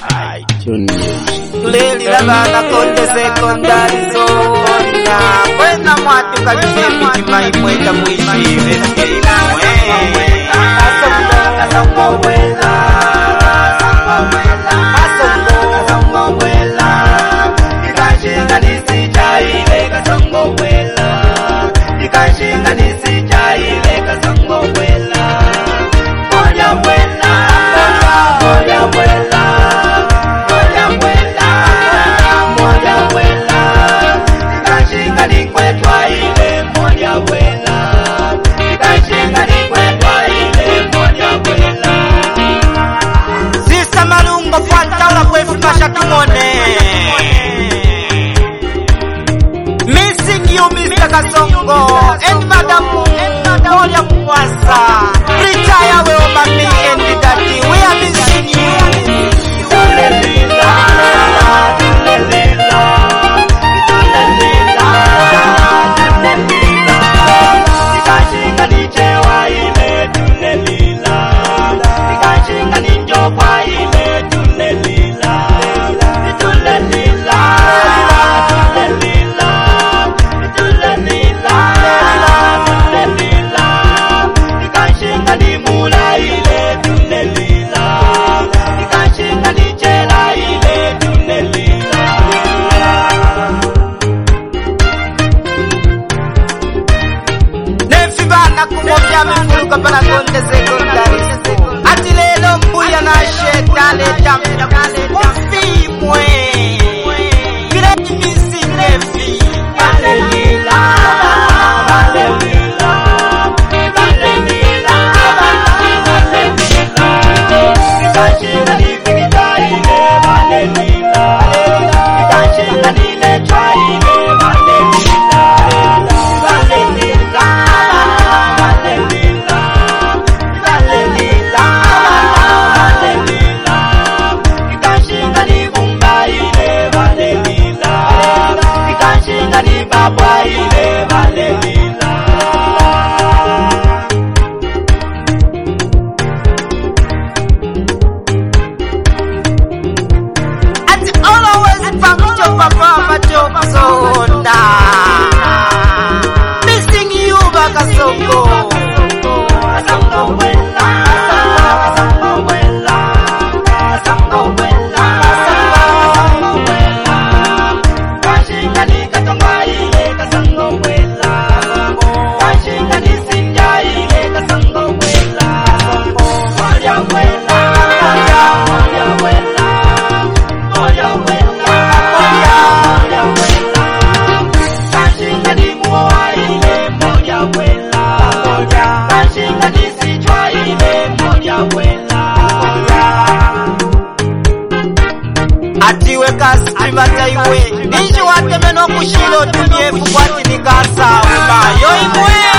Leli la bana konde secondary zona kwena mwatu kalifemi kimai mweta mwishi veskeina missing you, Mr. Kasongo, and Madam Moria Mwasa. Retire well, mommy and daddy. We are missing you. Para konde secondary school atilelo mbuya na shetale jamja ufimwe vile missing nefi balelila missing you, Bakasongo. Atiwe kasibata iwe ninji watemeno kushilo tumye fukwati nikasa uba yo imwe